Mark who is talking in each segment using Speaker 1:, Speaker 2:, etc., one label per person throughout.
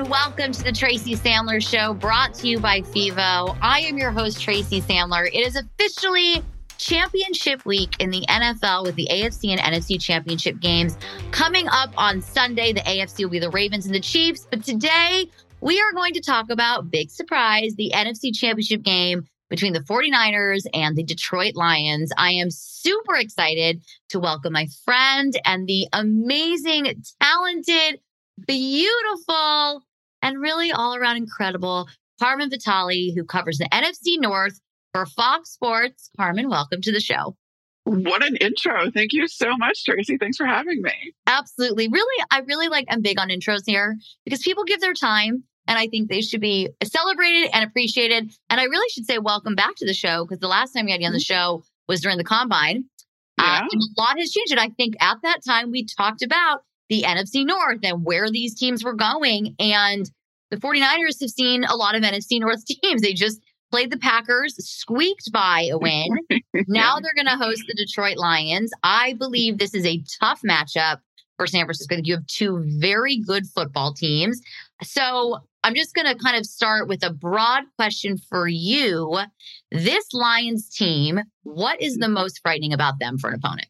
Speaker 1: welcome to the Tracy Sandler Show, brought to you by FIVO. I am your host, Tracy Sandler. It is officially championship week in the NFL with the AFC and NFC championship games coming up on Sunday. The AFC will be the Ravens and the Chiefs. But today, we are going to talk about, big surprise, the NFC championship game between the 49ers and the Detroit Lions. I am super excited to welcome my friend and the amazing, talented, beautiful, and really all around incredible Carmen Vitale, who covers the NFC North for Fox Sports. Carmen, welcome to the show.
Speaker 2: What an intro. Thank you so much, Tracy. Thanks for having me.
Speaker 1: Absolutely. I'm big on intros here because people give their time and I think they should be celebrated and appreciated. And I really should say welcome back to the show because the last time we had you on the show was during the Combine.
Speaker 2: Yeah.
Speaker 1: And a lot has changed. And I think at that time we talked about the NFC North and where these teams were going. And the 49ers have seen a lot of NFC North teams. They just played the Packers, squeaked by a win. Now they're going to host the Detroit Lions. I believe this is a tough matchup for San Francisco. You have two very good football teams. So I'm just going to kind of start with a broad question for you. This Lions team, what is the most frightening about them for an opponent?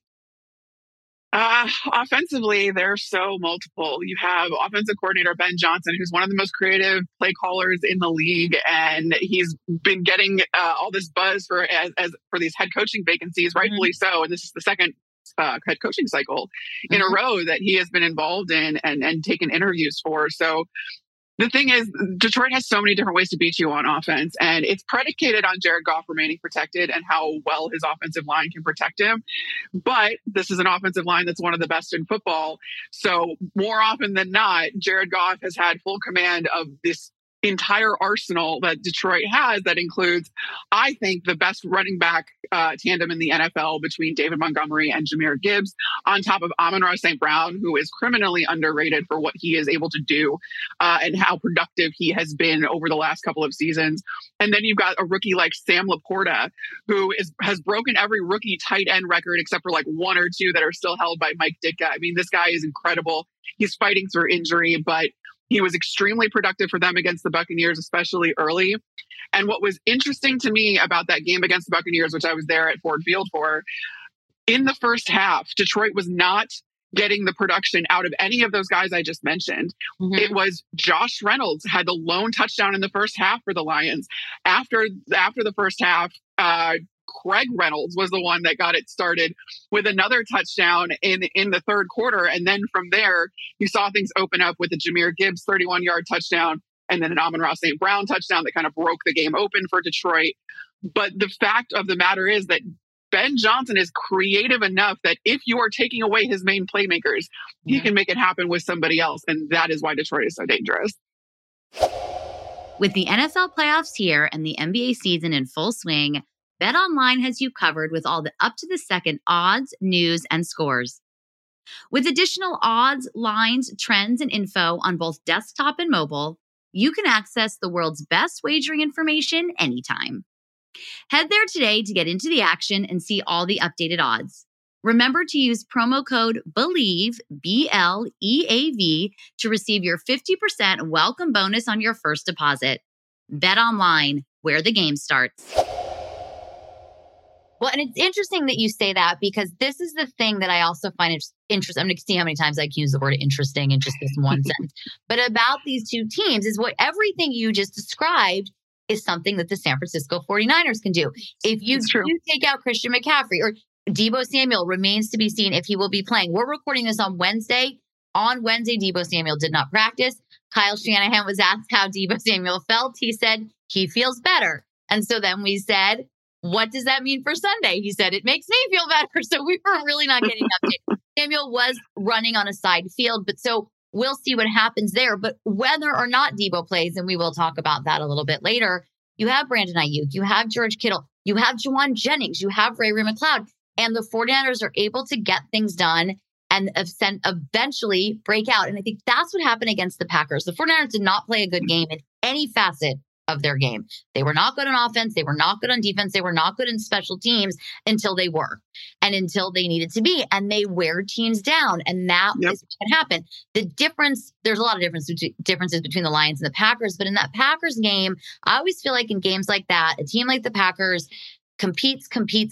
Speaker 2: Offensively, they're so multiple. You have offensive coordinator Ben Johnson, who's one of the most creative play callers in the league, and he's been getting all this buzz for these head coaching vacancies, rightfully so. And this is the second head coaching cycle in a row that he has been involved in and taken interviews for. So the thing is, Detroit has so many different ways to beat you on offense, and it's predicated on Jared Goff remaining protected and how well his offensive line can protect him. But this is an offensive line that's one of the best in football. So more often than not, Jared Goff has had full command of this entire arsenal that Detroit has that includes, I think, the best running back tandem in the NFL between David Montgomery and Jahmyr Gibbs, on top of Amon-Ra St. Brown, who is criminally underrated for what he is able to do and how productive he has been over the last couple of seasons. And then you've got a rookie like Sam Laporta, who has broken every rookie tight end record except for like one or two that are still held by Mike Ditka. I mean, this guy is incredible. He's fighting through injury, but he was extremely productive for them against the Buccaneers, especially early. And what was interesting to me about that game against the Buccaneers, which I was there at Ford Field for, in the first half, Detroit was not getting the production out of any of those guys I just mentioned. It was Josh Reynolds had the lone touchdown in the first half for the Lions. After the first half, Craig Reynolds was the one that got it started with another touchdown in the third quarter. And then from there, you saw things open up with the Jahmyr Gibbs 31-yard touchdown and then an Amon-Ra St. Brown touchdown that kind of broke the game open for Detroit. But the fact of the matter is that Ben Johnson is creative enough that if you are taking away his main playmakers, he can make it happen with somebody else. And that is why Detroit is so dangerous.
Speaker 1: With the NFL playoffs here and the NBA season in full swing, BetOnline has you covered with all the up-to-the-second odds, news, and scores. With additional odds, lines, trends, and info on both desktop and mobile, you can access the world's best wagering information anytime. Head there today to get into the action and see all the updated odds. Remember to use promo code BELIEVE, BLEAV, to receive your 50% welcome bonus on your first deposit. BetOnline, where the game starts. Well, and it's interesting that you say that because this is the thing that I also find interesting. I'm going to see how many times I can use the word interesting in just this one sentence. But about these two teams is what everything you just described is something that the San Francisco 49ers can do. If you do take out Christian McCaffrey or Deebo Samuel, remains to be seen if he will be playing. We're recording this on Wednesday. On Wednesday, Deebo Samuel did not practice. Kyle Shanahan was asked how Deebo Samuel felt. He said he feels better. And so then we said, what does that mean for Sunday? He said, it makes me feel better. So we were really not getting an update. Samuel was running on a side field, but so we'll see what happens there. But whether or not Deebo plays, and we will talk about that a little bit later, you have Brandon Ayuk, you have George Kittle, you have Juwan Jennings, you have Ray McCloud, and the 49ers are able to get things done and eventually break out. And I think that's what happened against the Packers. The 49ers did not play a good game in any facet of their game. They were not good on offense. They were not good on defense. They were not good in special teams until they were and until they needed to be. And they wear teams down. And that is what can happen. The difference, there's a lot of differences between the Lions and the Packers. But in that Packers game, I always feel like in games like that, a team like the Packers competes,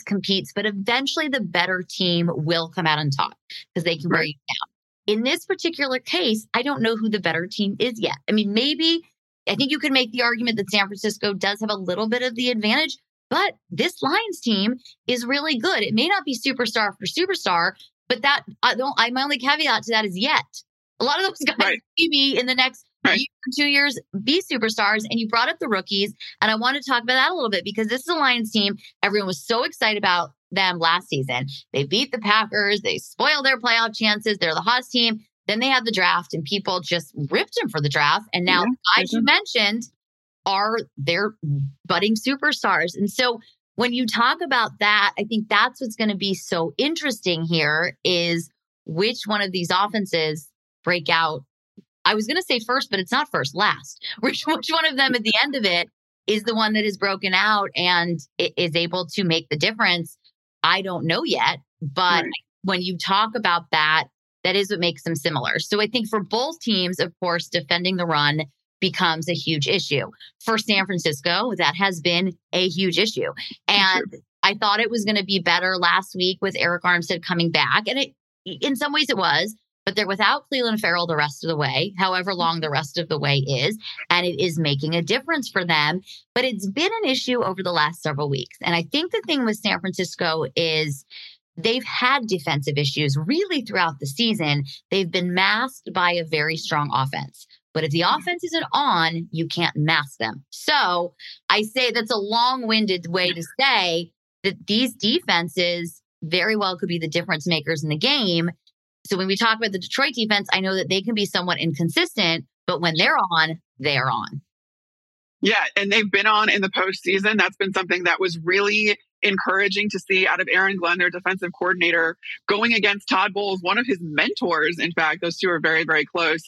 Speaker 1: but eventually the better team will come out on top because they can wear you down. In this particular case, I don't know who the better team is yet. I mean, maybe I think you could make the argument that San Francisco does have a little bit of the advantage, but this Lions team is really good. It may not be superstar for superstar, but that my only caveat to that is yet. A lot of those guys maybe in the next year or 2 years be superstars. And you brought up the rookies, and I want to talk about that a little bit because this is a Lions team. Everyone was so excited about them last season. They beat the Packers. They spoiled their playoff chances. They're the hottest team. Then they had the draft and people just ripped them for the draft. And now the guys you mentioned are their budding superstars. And so when you talk about that, I think that's what's going to be so interesting here is which one of these offenses break out. I was going to say first, but it's not first, last. Which one of them at the end of it is the one that is broken out and is able to make the difference? I don't know yet, but when you talk about that, that is what makes them similar. So I think for both teams, of course, defending the run becomes a huge issue. For San Francisco, that has been a huge issue. And I thought it was going to be better last week with Eric Armstead coming back. And in some ways it was, but they're without Cleveland Farrell the rest of the way, however long the rest of the way is. And it is making a difference for them. But it's been an issue over the last several weeks. And I think the thing with San Francisco is they've had defensive issues really throughout the season. They've been masked by a very strong offense. But if the offense isn't on, you can't mask them. So I say that's a long-winded way to say that these defenses very well could be the difference makers in the game. So when we talk about the Detroit defense, I know that they can be somewhat inconsistent, but when they're on, they're on.
Speaker 2: Yeah, and they've been on in the postseason. That's been something that was really encouraging to see out of Aaron Glenn, their defensive coordinator, going against Todd Bowles, one of his mentors. In fact, those two are very, very close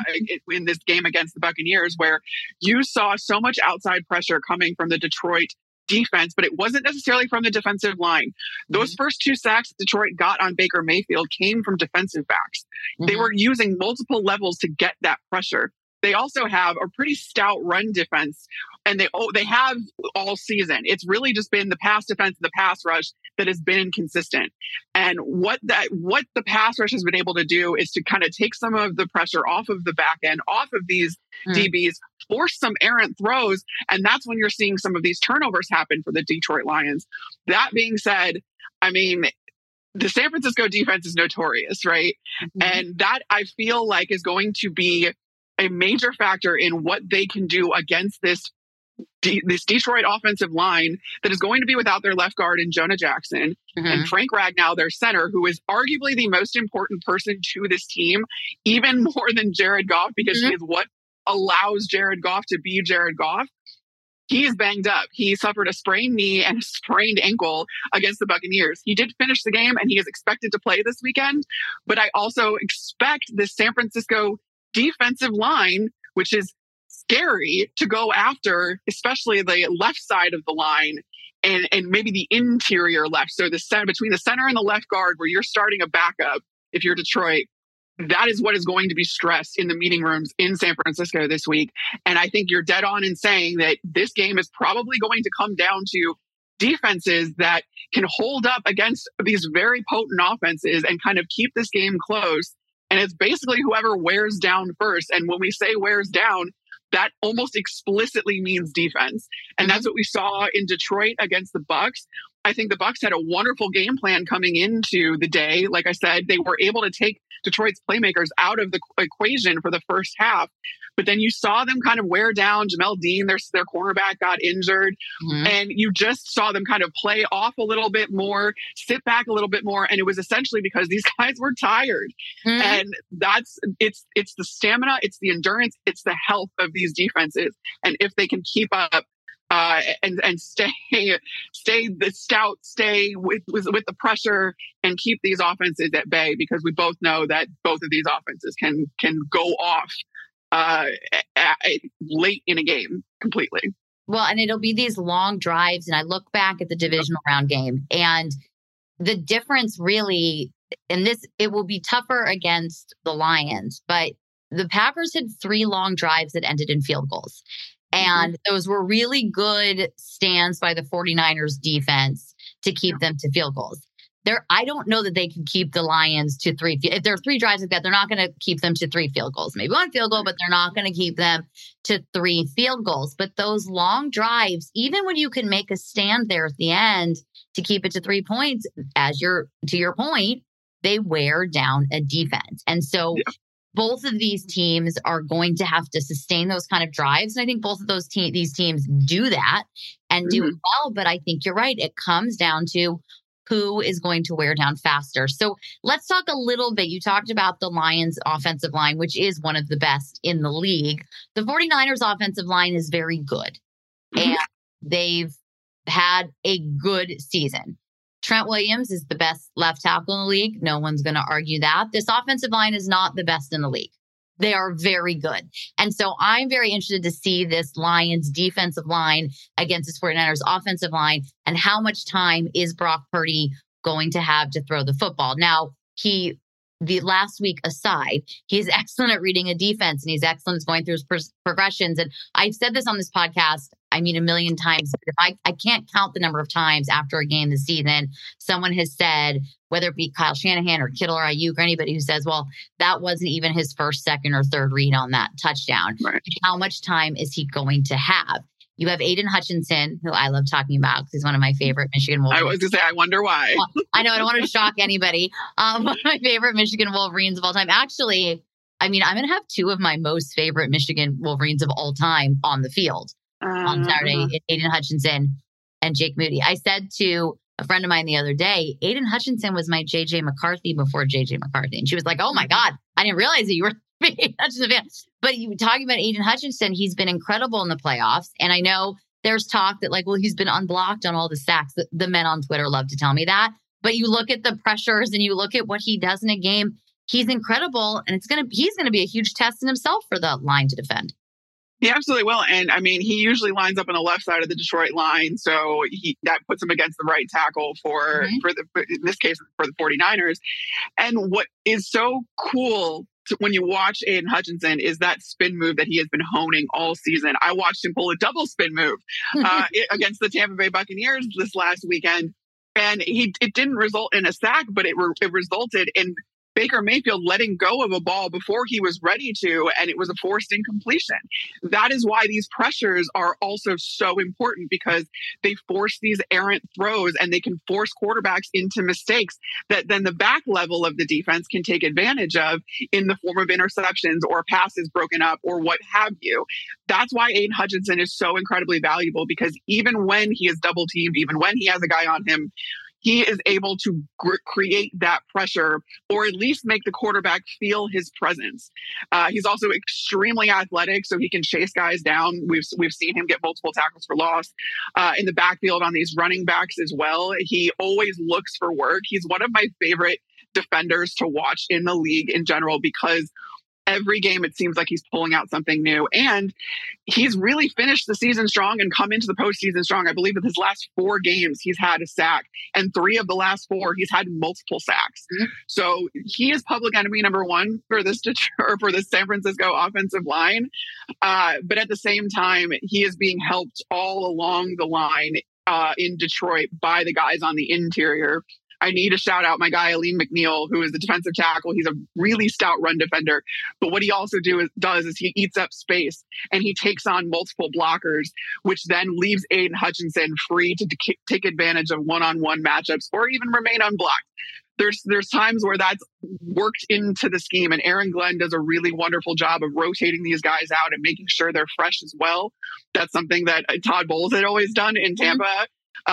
Speaker 2: in this game against the Buccaneers, where you saw so much outside pressure coming from the Detroit defense, but it wasn't necessarily from the defensive line. Those first 2 sacks Detroit got on Baker Mayfield came from defensive backs. They were using multiple levels to get that pressure. They also have a pretty stout run defense, and they have all season. It's really just been the pass defense and the pass rush that has been inconsistent. And what the pass rush has been able to do is to kind of take some of the pressure off of the back end, off of these DBs, force some errant throws, and that's when you're seeing some of these turnovers happen for the Detroit Lions. That being said, I mean, the San Francisco defense is notorious, right? And that I feel like is going to be a major factor in what they can do against this Detroit offensive line that is going to be without their left guard in Jonah Jackson and Frank Ragnow, their center, who is arguably the most important person to this team, even more than Jared Goff, because he is what allows Jared Goff to be Jared Goff. He is banged up. He suffered a sprained knee and a sprained ankle against the Buccaneers. He did finish the game and he is expected to play this weekend. But I also expect the San Francisco defensive line, which is scary to go after, especially the left side of the line and maybe the interior left. So the center, between the center and the left guard, where you're starting a backup, if you're Detroit, that is what is going to be stressed in the meeting rooms in San Francisco this week. And I think you're dead on in saying that this game is probably going to come down to defenses that can hold up against these very potent offenses and kind of keep this game close. And it's basically whoever wears down first. And when we say wears down, that almost explicitly means defense. And that's what we saw in Detroit against the Bucs. I think the Bucs had a wonderful game plan coming into the day. Like I said, they were able to take Detroit's playmakers out of the equation for the first half. But then you saw them kind of wear down. Jamel Dean, their cornerback, got injured. And you just saw them kind of play off a little bit more, sit back a little bit more. And it was essentially because these guys were tired. And it's the stamina, it's the endurance, it's the health of these defenses. And if they can keep up and stay the stout, stay with the pressure and keep these offenses at bay, because we both know that both of these offenses can go off late in a game completely.
Speaker 1: Well, and it'll be these long drives. And I look back at the divisional round game, and the difference really, and it will be tougher against the Lions, but the Packers had 3 long drives that ended in field goals. And those were really good stands by the 49ers defense to keep them to field goals. I don't know that they can keep the Lions to 3. If there are 3 drives like that, they're not going to keep them to 3 field goals. Maybe 1 field goal, but they're not going to keep them to 3 field goals. But those long drives, even when you can make a stand there at the end to keep it to 3 points, to your point, they wear down a defense. And so both of these teams are going to have to sustain those kind of drives. And I think both of these teams do that and do it well. But I think you're right. It comes down to who is going to wear down faster. So let's talk a little bit. You talked about the Lions offensive line, which is one of the best in the league. The 49ers offensive line is very good. And they've had a good season. Trent Williams is the best left tackle in the league. No one's going to argue that. This offensive line is not the best in the league. They are very good. And so I'm very interested to see this Lions defensive line against this 49ers offensive line and how much time is Brock Purdy going to have to throw the football. Now, the last week aside, he's excellent at reading a defense and he's excellent at going through his progressions. And I've said this on this podcast, a million times, but if I can't count the number of times after a game this season, someone has said, whether it be Kyle Shanahan or Kittle or Ayuk or anybody who says, well, that wasn't even his first, second, or third read on that touchdown. Right. How much time is he going to have? You have Aiden Hutchinson, who I love talking about because he's one of my favorite Michigan Wolverines.
Speaker 2: I was going to say, I wonder why.
Speaker 1: I know, I don't want to shock anybody. One of my favorite Michigan Wolverines of all time. Actually, I'm going to have 2 of my most favorite Michigan Wolverines of all time on the field on Saturday, Aiden Hutchinson and Jake Moody. I said to a friend of mine the other day, Aiden Hutchinson was my JJ McCarthy before JJ McCarthy. And she was like, oh my God, I didn't realize that you were Aiden Hutchinson fan. But you talking about Aiden Hutchinson, he's been incredible in the playoffs. And I know there's talk that he's been unblocked on all the sacks. The men on Twitter love to tell me that. But you look at the pressures and you look at what he does in a game, he's incredible. And he's going to be a huge test in himself for the line to defend.
Speaker 2: He absolutely will. And he usually lines up on the left side of the Detroit line. So that puts him against the right tackle for in this case, for the 49ers. And what is so cool when you watch Aiden Hutchinson is that spin move that he has been honing all season. I watched him pull a double spin move against the Tampa Bay Buccaneers this last weekend. And it didn't result in a sack, but it resulted in Baker Mayfield letting go of a ball before he was ready to, and it was a forced incompletion. That is why these pressures are also so important, because they force these errant throws and they can force quarterbacks into mistakes that then the back level of the defense can take advantage of in the form of interceptions or passes broken up or what have you. That's why Aiden Hutchinson is so incredibly valuable, because even when he is double teamed, even when he has a guy on him, he is able to create that pressure or at least make the quarterback feel his presence. He's also extremely athletic, so he can chase guys down. We've seen him get multiple tackles for loss in the backfield on these running backs as well. He always looks for work. He's one of my favorite defenders to watch in the league in general, because every game it seems like he's pulling out something new, and he's really finished the season strong and come into the postseason strong. I believe with his last 4 games he's had a sack, and 3 of the last 4 he's had multiple sacks. So he is public enemy number 1 for this San Francisco offensive line. But at the same time, he is being helped all along the line in Detroit by the guys on the interior. I need to shout out my guy, Alim McNeil, who is the defensive tackle. He's a really stout run defender. But what he also does is he eats up space and he takes on multiple blockers, which then leaves Aiden Hutchinson free to take advantage of one-on-one matchups or even remain unblocked. There's times where that's worked into the scheme, and Aaron Glenn does a really wonderful job of rotating these guys out and making sure they're fresh as well. That's something that Todd Bowles had always done in Tampa.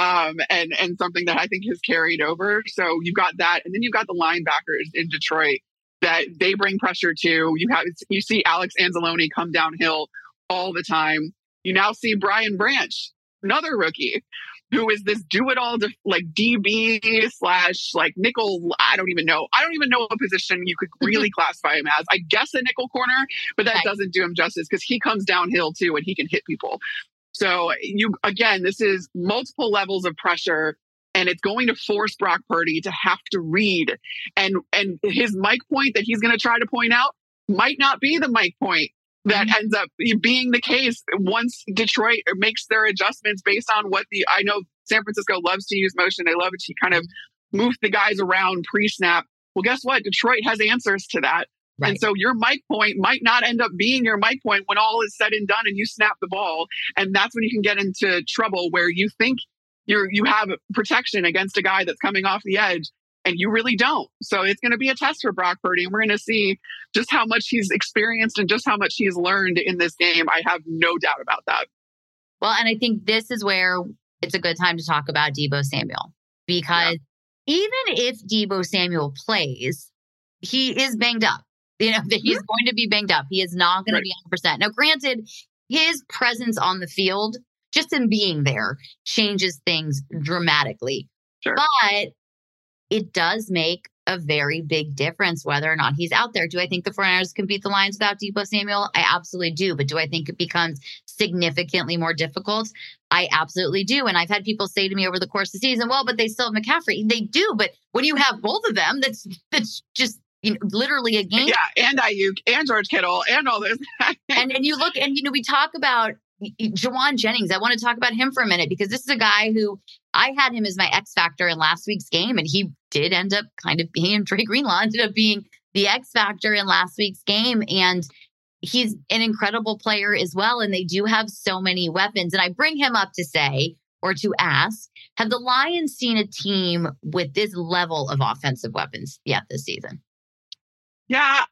Speaker 2: And something that I think has carried over. So you've got that. And then you've got the linebackers in Detroit that they bring pressure to. You see Alex Anzalone come downhill all the time. You now see Brian Branch, another rookie, who is this do-it-all DB / nickel. I don't even know what position you could really classify him as. I guess a nickel corner, but that doesn't do him justice, because he comes downhill too and he can hit people. So this is multiple levels of pressure, and it's going to force Brock Purdy to have to read. And his mic point that he's going to try to point out might not be the mic point that ends up being the case once Detroit makes their adjustments based on I know San Francisco loves to use motion. They love to kind of move the guys around pre-snap. Well, guess what? Detroit has answers to that. Right. And so your mic point might not end up being your mic point when all is said and done and you snap the ball. And that's when you can get into trouble where you think you have protection against a guy that's coming off the edge and you really don't. So it's going to be a test for Brock Purdy. And we're going to see just how much he's experienced and just how much he's learned in this game. I have no doubt about that.
Speaker 1: Well, and I think this is where it's a good time to talk about Deebo Samuel, because even if Deebo Samuel plays, he is banged up. He's going to be banged up. He is not going to be 100%. Now, granted, his presence on the field, just in being there, changes things dramatically.
Speaker 2: Sure.
Speaker 1: But it does make a very big difference whether or not he's out there. Do I think the 49ers can beat the Lions without Deebo Samuel? I absolutely do. But do I think it becomes significantly more difficult? I absolutely do. And I've had people say to me over the course of the season, well, but they still have McCaffrey. They do. But when you have both of them, that's just literally a game.
Speaker 2: Yeah, and Ayuk and George Kittle and all this.
Speaker 1: and you look and, we talk about Jawan Jennings. I want to talk about him for a minute because this is a guy who I had him as my X factor in last week's game. And he did end up he and Dre Greenlaw ended up being the X factor in last week's game. And he's an incredible player as well. And they do have so many weapons. And I bring him up to say, or to ask, have the Lions seen a team with this level of offensive weapons yet this season?
Speaker 2: Yeah,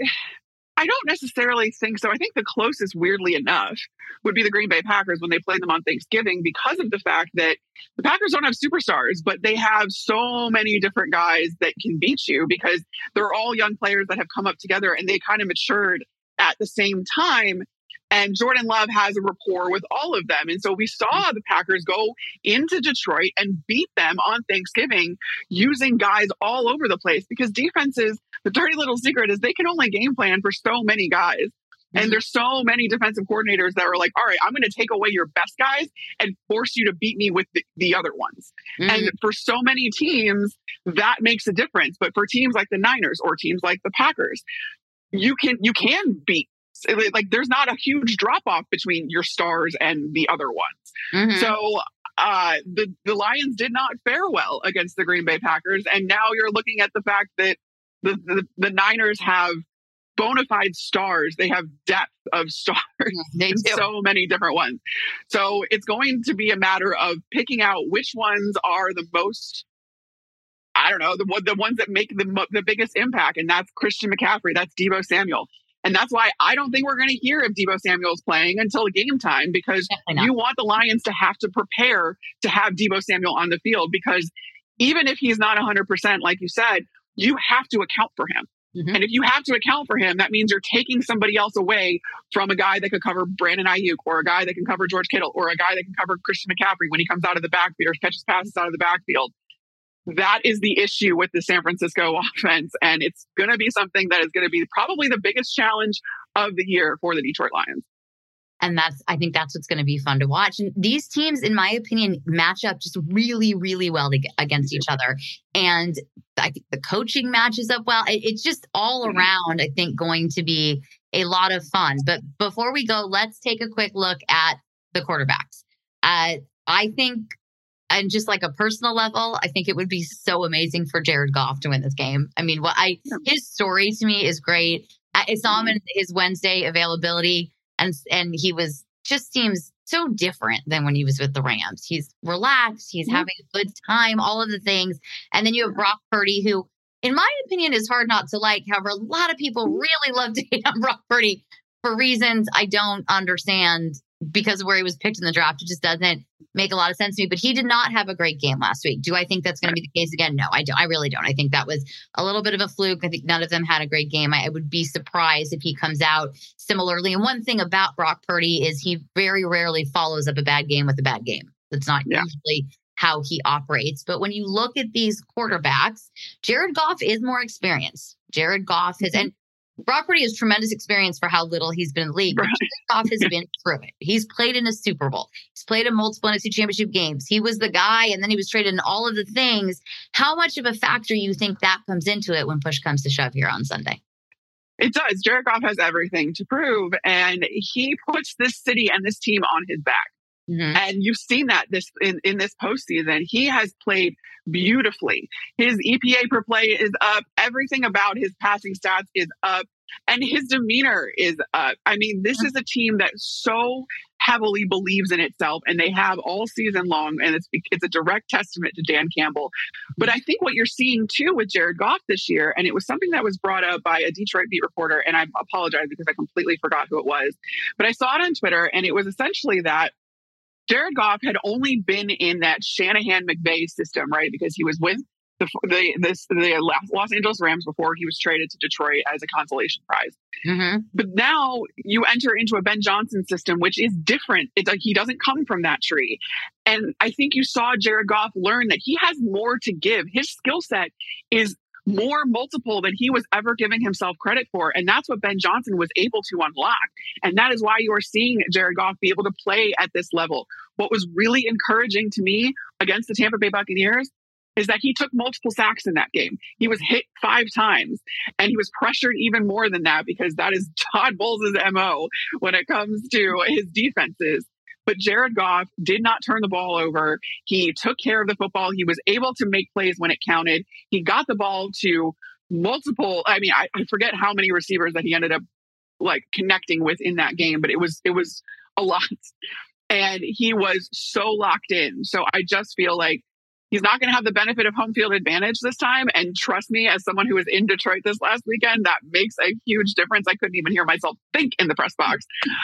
Speaker 2: I don't necessarily think so. I think the closest, weirdly enough, would be the Green Bay Packers when they played them on Thanksgiving, because of the fact that the Packers don't have superstars, but they have so many different guys that can beat you because they're all young players that have come up together and they kind of matured at the same time. And Jordan Love has a rapport with all of them. And so we saw the Packers go into Detroit and beat them on Thanksgiving using guys all over the place, because defenses, the dirty little secret is they can only game plan for so many guys. And there's so many defensive coordinators that are like, all right, I'm going to take away your best guys and force you to beat me with the other ones. And for so many teams, that makes a difference. But for teams like the Niners or teams like the Packers, you can beat. Like there's not a huge drop off between your stars and the other ones. So the Lions did not fare well against the Green Bay Packers. And now you're looking at the fact that the Niners have bona fide stars. They have depth of stars.
Speaker 1: They do.
Speaker 2: So many different ones. So it's going to be a matter of picking out which ones are the most, I don't know, the ones that make the biggest impact. And that's Christian McCaffrey. That's Deebo Samuel. And that's why I don't think we're going to hear if Deebo Samuel's playing until game time, because you want the Lions to have to prepare to have Deebo Samuel on the field, because even if he's not 100%, like you said, you have to account for him. And if you have to account for him, that means you're taking somebody else away from a guy that could cover Brandon Ayuk, or a guy that can cover George Kittle, or a guy that can cover Christian McCaffrey when he comes out of the backfield or catches passes out of the backfield. That is the issue with the San Francisco offense. And it's going to be something that is going to be probably the biggest challenge of the year for the Detroit Lions.
Speaker 1: And I think that's what's going to be fun to watch. And these teams, in my opinion, match up just really, really well against each other. And I think the coaching matches up well. It's just all around, I think, going to be a lot of fun. But before we go, let's take a quick look at the quarterbacks. I think, and just like a personal level, I think it would be so amazing for Jared Goff to win this game. I mean, his story to me is great. I saw him in his Wednesday availability, and he seems so different than when he was with the Rams. He's relaxed. He's having a good time, all of the things. And then you have Brock Purdy, who, in my opinion, is hard not to like. However, a lot of people really love to hate on Brock Purdy for reasons I don't understand, because of where he was picked in the draft. It just doesn't make a lot of sense to me. But he did not have a great game last week. Do I think that's going to be the case again? No, I don't. I really don't. I think that was a little bit of a fluke. I think none of them had a great game. I would be surprised if he comes out similarly. And one thing about Brock Purdy is he very rarely follows up a bad game with a bad game. That's not usually how he operates. But when you look at these quarterbacks, Jared Goff is more experienced. Jared Goff has, and Brock Purdy has tremendous experience for how little he's been in the league. But Jared Goff has been through it. He's played in a Super Bowl. He's played in multiple NFC Championship games. He was the guy, and then he was traded in all of the things. How much of a factor you think that comes into it when push comes to shove here on Sunday?
Speaker 2: It does. Jared Goff has everything to prove, and he puts this city and this team on his back. Mm-hmm. And you've seen that in this postseason. He has played beautifully. His EPA per play is up. Everything about his passing stats is up. And his demeanor is up. I mean, this is a team that so heavily believes in itself, and they have all season long. And it's a direct testament to Dan Campbell. But I think what you're seeing too with Jared Goff this year, and it was something that was brought up by a Detroit beat reporter, and I apologize because I completely forgot who it was, but I saw it on Twitter, and it was essentially that Jared Goff had only been in that Shanahan-McVay system, right? Because he was with the Los Angeles Rams before he was traded to Detroit as a consolation prize. Mm-hmm. But now you enter into a Ben Johnson system, which is different. It's like he doesn't come from that tree. And I think you saw Jared Goff learn that he has more to give. His skill set is more multiple than he was ever giving himself credit for. And that's what Ben Johnson was able to unlock. And that is why you are seeing Jared Goff be able to play at this level. What was really encouraging to me against the Tampa Bay Buccaneers is that he took multiple sacks in that game. He was hit 5 times, and he was pressured even more than that because that is Todd Bowles' MO when it comes to his defenses. But Jared Goff did not turn the ball over. He took care of the football. He was able to make plays when it counted. He got the ball to multiple, I forget how many receivers that he ended up connecting with in that game, but it was a lot. And he was so locked in. So I just feel like he's not going to have the benefit of home field advantage this time. And trust me, as someone who was in Detroit this last weekend, that makes a huge difference. I couldn't even hear myself think in the press box.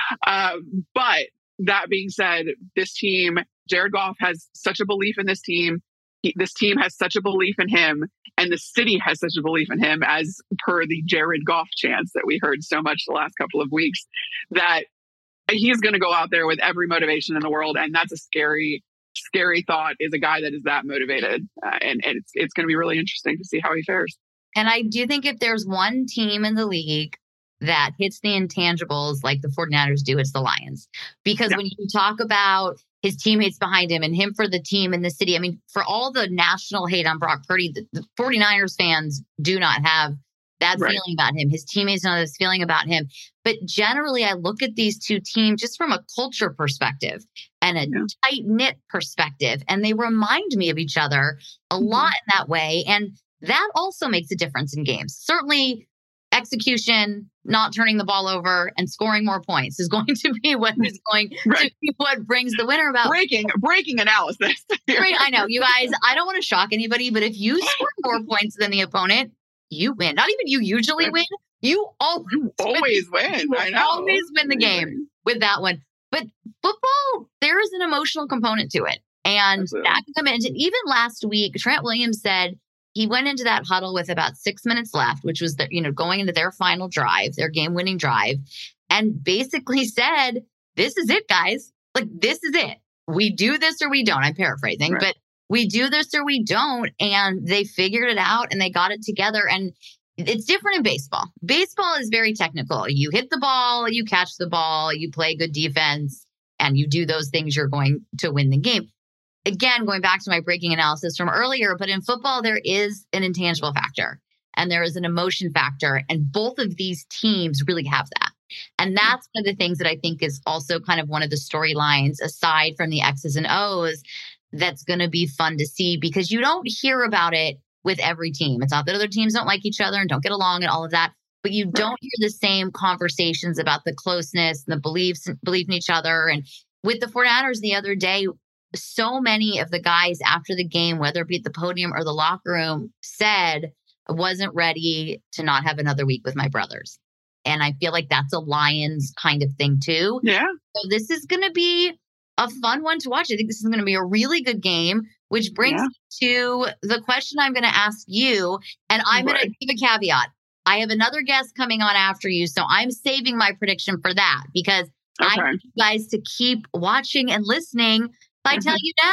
Speaker 2: But that being said, this team, Jared Goff has such a belief in this team. This team has such a belief in him, and the city has such a belief in him, as per the Jared Goff chants that we heard so much the last couple of weeks, that he's going to go out there with every motivation in the world. And that's a scary thought, is a guy that is that motivated. And it's going to be really interesting to see how he fares.
Speaker 1: And I do think if there's one team in the league that hits the intangibles like the 49ers do, it's the Lions. Because when you talk about his teammates behind him and him for the team in the city, I mean, for all the national hate on Brock Purdy, the 49ers fans do not have that feeling about him. His teammates don't have this feeling about him. But generally, I look at these two teams just from a culture perspective and a tight-knit perspective, and they remind me of each other a lot in that way. And that also makes a difference in games. Certainly, execution, not turning the ball over, and scoring more points is going to be what is going to be what brings the winner about.
Speaker 2: Breaking analysis.
Speaker 1: I know, you guys, I don't want to shock anybody, but if you score more points than the opponent, you win. Not even you usually win. You always
Speaker 2: win.
Speaker 1: You
Speaker 2: I know.
Speaker 1: Always win the game with that one. But football, there is an emotional component to it. And that can come in. Even last week, Trent Williams said he went into that huddle with about 6 minutes left, which was going into their final drive, their game-winning drive, and basically said, "This is it, guys. This is it. We do this or we don't." I'm paraphrasing, but we do this or we don't. And they figured it out and they got it together. And it's different in baseball. Baseball is very technical. You hit the ball, you catch the ball, you play good defense, and you do those things, you're going to win the game. Again, going back to my breaking analysis from earlier, but in football, there is an intangible factor and there is an emotion factor. And both of these teams really have that. And that's one of the things that I think is also kind of one of the storylines, aside from the X's and O's, that's going to be fun to see, because you don't hear about it with every team. It's not that other teams don't like each other and don't get along and all of that, but you don't hear the same conversations about the closeness and the belief in each other. And with the 49ers the other day, so many of the guys after the game, whether it be at the podium or the locker room, said, "I wasn't ready to not have another week with my brothers." And I feel like that's a Lions kind of thing too.
Speaker 2: Yeah.
Speaker 1: So this is going to be a fun one to watch. I think this is going to be a really good game, which brings me to the question I'm going to ask you. And I'm going to give a caveat. I have another guest coming on after you, so I'm saving my prediction for that, because I need you guys to keep watching and listening. If I tell you now,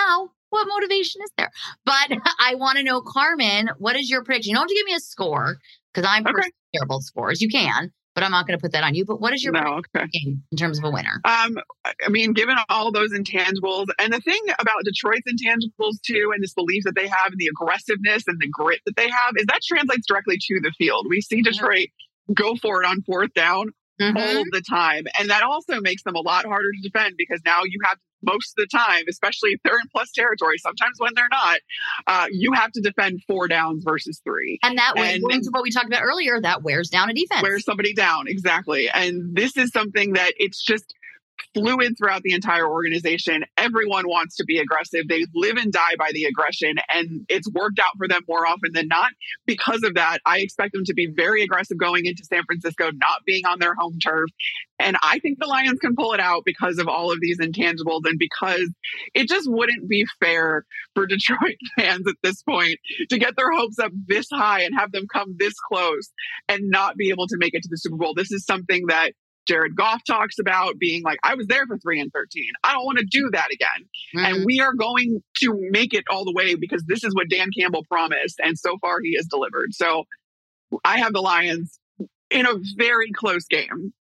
Speaker 1: what motivation is there? But I want to know, Carmen, what is your prediction? You don't have to give me a score because I'm personally terrible at scores. You can, but I'm not going to put that on you. But what is your prediction in terms of a winner?
Speaker 2: I mean, given all those intangibles, and the thing about Detroit's intangibles too, and this belief that they have, and the aggressiveness and the grit that they have, is that translates directly to the field. We see Detroit go for it on fourth down all the time. And that also makes them a lot harder to defend because now you have most of the time, especially if they're in plus territory, sometimes when they're not, you have to defend 4 downs versus 3.
Speaker 1: And that way, going to what we talked about earlier, that wears down a defense.
Speaker 2: Wears somebody down, exactly. And this is something that it's just fluid throughout the entire organization. Everyone wants to be aggressive. They live and die by the aggression, and it's worked out for them more often than not. Because of that, I expect them to be very aggressive going into San Francisco, not being on their home turf. And I think the Lions can pull it out because of all of these intangibles and because it just wouldn't be fair for Detroit fans at this point to get their hopes up this high and have them come this close and not be able to make it to the Super Bowl. This is something that Jared Goff talks about, being like, I was there for 3 and 13. I don't want to do that again. And we are going to make it all the way because this is what Dan Campbell promised. And so far he has delivered. So I have the Lions in a very close game,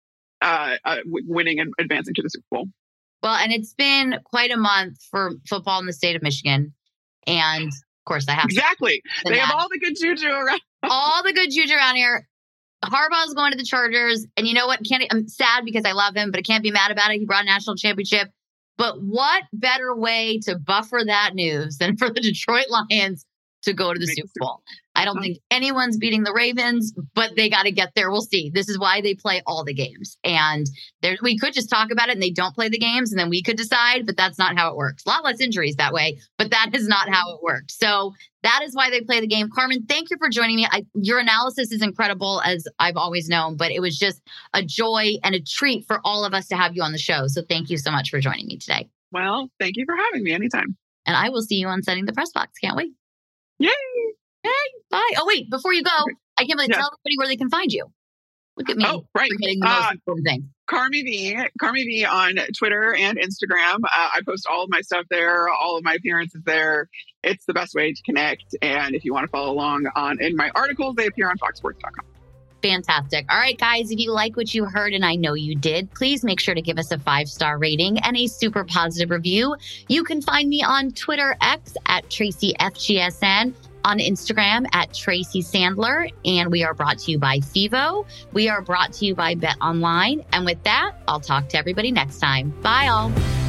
Speaker 2: winning and advancing to the Super Bowl.
Speaker 1: Well, and it's been quite a month for football in the state of Michigan. And of course I have
Speaker 2: they have all the good juju around.
Speaker 1: All the good juju around here. Harbaugh's going to the Chargers, and you know what? I'm sad because I love him, but I can't be mad about it. He brought a national championship. But what better way to buffer that news than for the Detroit Lions to go to the Super Bowl? I don't think anyone's beating the Ravens, but they got to get there. We'll see. This is why they play all the games. And we could just talk about it and they don't play the games and then we could decide, but that's not how it works. A lot less injuries that way, but that is not how it works. So that is why they play the game. Carmen, thank you for joining me. Your analysis is incredible, as I've always known, but it was just a joy and a treat for all of us to have you on the show. So thank you so much for joining me today.
Speaker 2: Well, thank you for having me anytime.
Speaker 1: And I will see you on Setting the Press Box. Can't wait.
Speaker 2: Yay!
Speaker 1: Hey, bye. Oh, wait, before you go, I can't really tell everybody where they can find you. Look at me.
Speaker 2: Oh, right.
Speaker 1: Forgetting the most important thing.
Speaker 2: Carmi V on Twitter and Instagram. I post all of my stuff there, all of my appearances there. It's the best way to connect. And if you want to follow along in my articles, they appear on foxsports.com.
Speaker 1: Fantastic. All right, guys, if you like what you heard, and I know you did, please make sure to give us a 5-star rating and a super positive review. You can find me on Twitter X at TracyFGSN, on Instagram at Tracy Sandler, and we are brought to you by FIVO. We are brought to you by Bet Online. And with that, I'll talk to everybody next time. Bye, all.